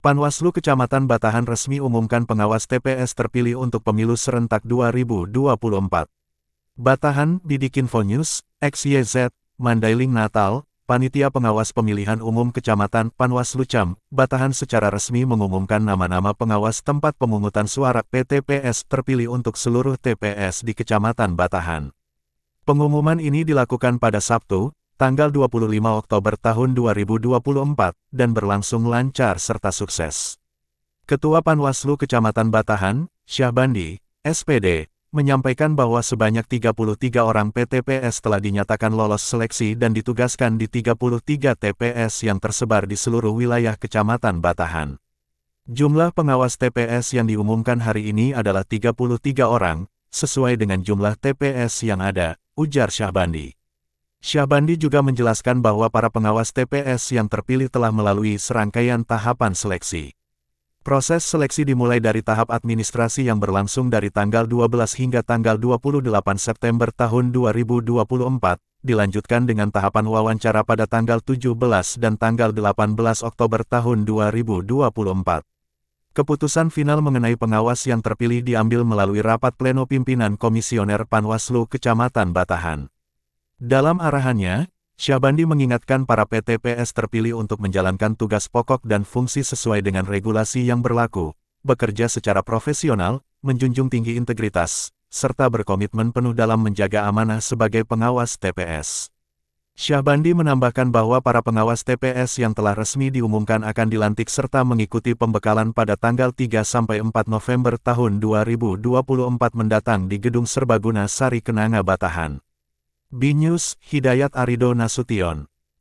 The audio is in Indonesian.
Panwaslu Kecamatan Batahan resmi umumkan pengawas TPS terpilih untuk pemilu serentak 2024. Batahan, Didikinfo News, XYZ, Mandailing Natal, Panitia Pengawas Pemilihan Umum Kecamatan Panwaslu Cam, Batahan secara resmi mengumumkan nama-nama pengawas tempat pemungutan suara PTPS terpilih untuk seluruh TPS di Kecamatan Batahan. Pengumuman ini dilakukan pada Sabtu, tanggal 25 Oktober tahun 2024, dan berlangsung lancar serta sukses. Ketua Panwaslu Kecamatan Batahan, Syahbandi, SPD, menyampaikan bahwa sebanyak 33 orang PTPS telah dinyatakan lolos seleksi dan ditugaskan di 33 TPS yang tersebar di seluruh wilayah Kecamatan Batahan. Jumlah pengawas TPS yang diumumkan hari ini adalah 33 orang, sesuai dengan jumlah TPS yang ada, ujar Syahbandi. Syahbandi juga menjelaskan bahwa para pengawas TPS yang terpilih telah melalui serangkaian tahapan seleksi. Proses seleksi dimulai dari tahap administrasi yang berlangsung dari tanggal 12 hingga tanggal 28 September tahun 2024, dilanjutkan dengan tahapan wawancara pada tanggal 17 dan tanggal 18 Oktober tahun 2024. Keputusan final mengenai pengawas yang terpilih diambil melalui rapat pleno pimpinan Komisioner Panwaslu Kecamatan Batahan. Dalam arahannya, Syahbandi mengingatkan para PTPS terpilih untuk menjalankan tugas pokok dan fungsi sesuai dengan regulasi yang berlaku, bekerja secara profesional, menjunjung tinggi integritas, serta berkomitmen penuh dalam menjaga amanah sebagai pengawas TPS. Syahbandi menambahkan bahwa para pengawas TPS yang telah resmi diumumkan akan dilantik serta mengikuti pembekalan pada tanggal 3-4 November tahun 2024 mendatang di Gedung Serbaguna Sari Kenanga Batahan. B-News, Hidayat Arido Nasution.